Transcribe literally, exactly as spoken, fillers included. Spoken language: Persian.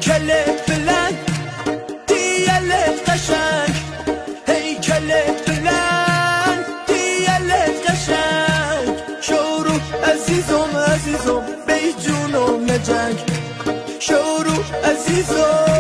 هیکلت بلند دیالت قشنگ هیکلت بلند دیالت قشنگ شورو عزیزم عزیزم بی جونم نجنگ شورو عزیزم